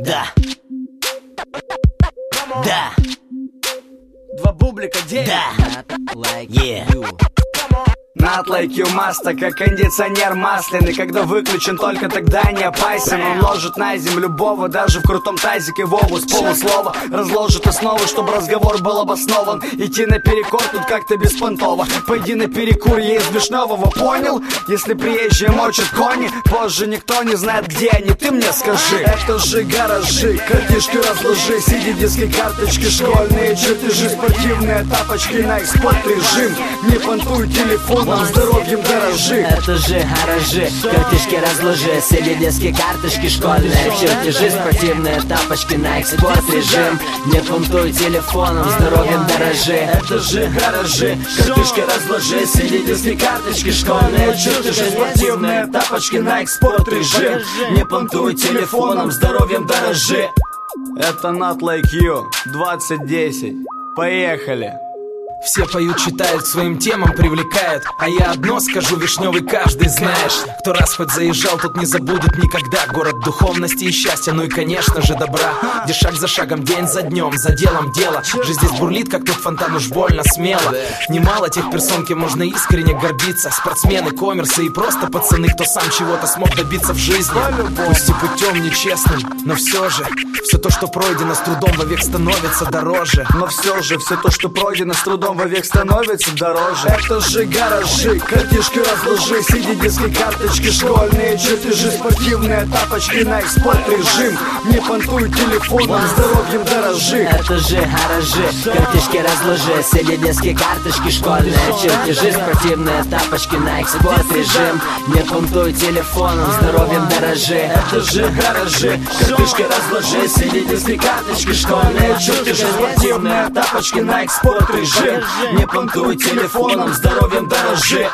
Да. Да. Два бублика, день. Да. Yeah. Not like you must, как кондиционер масляный. Когда выключен, только тогда не опасен. Он ложит на землю любого, даже в крутом тазике Вову с полуслова разложит основу, чтобы разговор был обоснован. Идти наперекор тут как-то беспонтово. Пойди на перекур, я из Вишневого, понял? Если приезжие мочат кони, позже никто не знает, где они, ты мне скажи. Это же гаражи, картишки разложи, CD-диски, карточки школьные, чертежи, спортивные тапочки на экспорт режим. Не понтуй телефоном, здоровьем дорожи. Это же гаражи, картишки разложи, CD-диски, карточки школьные, чертежи, спортивные тапочки на экспорт режим. Не понтуй телефоном, здоровьем дорожи. Это же гаражи, картишки разложи, CD-диски, карточки школьные, чертежи, спортивные тапочки на экспорт режим. Не понтуй телефоном, здоровьем дорожи. Это Not Like You 2010. Поехали. Все поют, читают, к своим темам привлекают. А я одно скажу, Вишневый каждый знаешь. Кто раз хоть заезжал, тот не забудет никогда. Город духовности и счастья, ну и конечно же добра. Где шаг за шагом, день за днем, за делом дело. Жизнь здесь бурлит, как тот фонтан, уж больно смело. Немало тех персон, кем можно искренне гордиться. Спортсмены, коммерсы и просто пацаны, кто сам чего-то смог добиться в жизни. Пусть и путем нечестным, но все же все то, что пройдено с трудом, вовек становится дороже. Но все же все то, что пройдено с трудом, вовек становится дороже. Это же гаражи, картишки разложи, CD-диски, карточки школьные, чертежи, спортивные тапочки на экспорт режим. Не понтуй телефоном, здоровьем дорожи. Это же гаражи, картишки разложи, CD-диски, карточки школьные, чертежи, спортивные тапочки на экспорт режим. Не понтуй телефоном, здоровьем дорожи. Это же гаражи, картишки разложи, CD-диски, карточки школьные, чертежи, спортивные тапочки на экспорт режим. Не понтуй телефоном, здоровьем дорожи.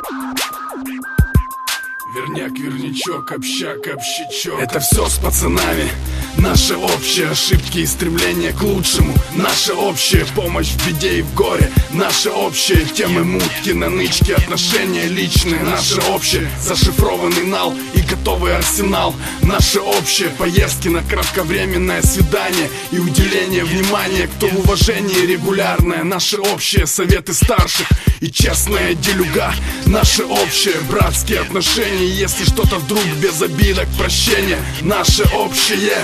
Верняк, вернячок, общак, общачок. Это все с пацанами. Наши общие ошибки и стремление к лучшему. Наша общая помощь в беде и в горе. Наши общие темы, мутки, нанычки, отношения личные. Наше общее зашифрованный нал и готовый арсенал. Наши общие поездки на кратковременное свидание и уделение внимания, кто в уважении регулярное. Наши общие советы старших и честная делюга. Наши общие братские отношения, если что-то вдруг без обидок, прощения. Наше общее.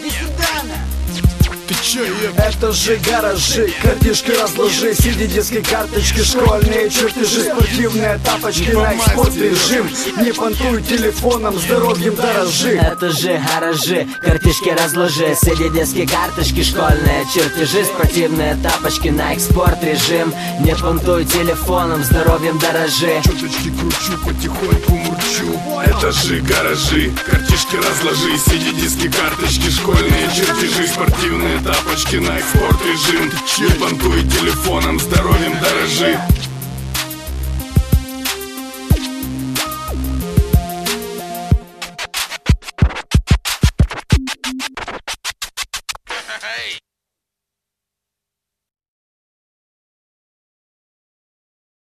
Ты чё, это же гаражи, картишки разложи, CD-диски, карточки школьные, чертежи, спортивные тапочки на экспорт режим. Не понтуй телефоном, здоровьем дорожи. Это же гаражи, картишки разложи, CD-диски, карточки школьные, чертежи, спортивные тапочки на экспорт режим. Не понтуй телефоном, здоровьем дорожи. Чуточки кручу, потихоньку мурчу. Это же гаражи, картишки разложи, CD-диски, карточки школьные, чертежи, спортивные тапочки на экспорт режим. Не понтуй телефоном, здоровьем дорожи.